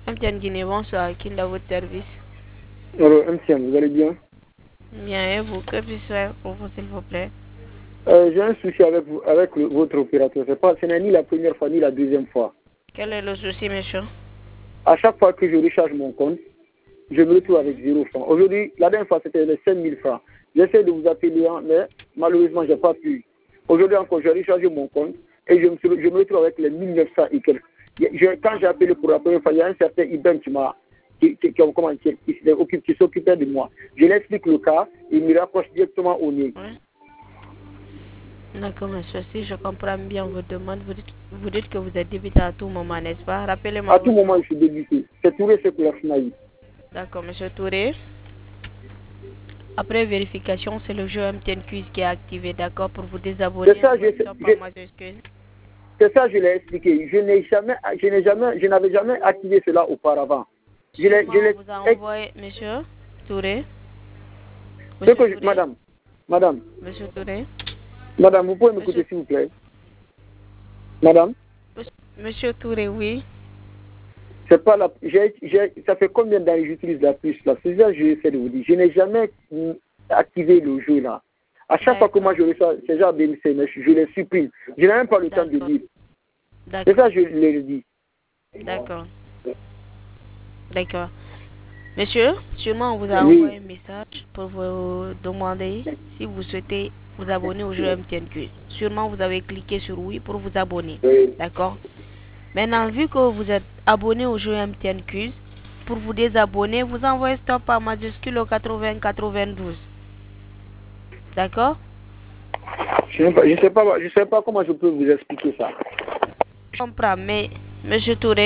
MTN Guinée, bonsoir. Qui est à votre service? Alors, MTN, vous allez bien? Bien, et vous? Que puis-je faire pour vous, s'il vous plaît? J'ai un souci avec vous, avec votre opérateur. Ce n'est ni la première fois ni la deuxième fois. Quel est le souci, monsieur? À chaque fois que je recharge mon compte, je me retrouve avec 0 francs. Aujourd'hui, la dernière fois, c'était les 5 000 francs. J'essaie de vous appeler, mais malheureusement, je n'ai pas pu. Aujourd'hui encore, j'ai rechargé mon compte et je me retrouve avec les 1900 et quelques. Quand j'ai appelé pour la première fois, il y a un certain Ibn qui s'occupait de moi. Je lui explique le cas, il me raccroche directement au nez. Oui. D'accord, monsieur. Si je comprends bien vos demandes, vous dites que vous êtes débité à tout moment, n'est-ce pas? Rappelez-moi. À tout moment, je suis débité. C'est Touré Sekoula Snaï. D'accord, monsieur Touré. Après vérification, c'est le jeu MTN Quiz qui est activé, d'accord, pour vous désabonner. C'est ça, je l'ai expliqué. Je n'avais jamais activé cela auparavant. Vous a envoyé, monsieur Touré. Madame. Monsieur Touré. Madame, vous pouvez m'écouter s'il vous plaît? Madame? Monsieur Touré, oui. C'est pas la. Ça fait combien d'années que j'utilise la puce là? C'est ça que j'essaie de vous dire. Je n'ai jamais activé le jeu là. À chaque fois que moi je reçois ces gens BMC, je les supprime. Je n'ai même pas le temps de lire. C'est ça que je leur dis. D'accord. D'accord. Monsieur, sûrement on vous a envoyé un message pour vous demander si vous souhaitez vous abonner au jeu MTNQ. Sûrement vous avez cliqué sur oui pour vous abonner. D'accord. Maintenant, vu que vous êtes abonné au jeu MTNQ, pour vous désabonner, vous envoyez stop à majuscule au 8092. D'accord? Je sais pas comment je peux vous expliquer ça. Je comprends, mais monsieur Touré,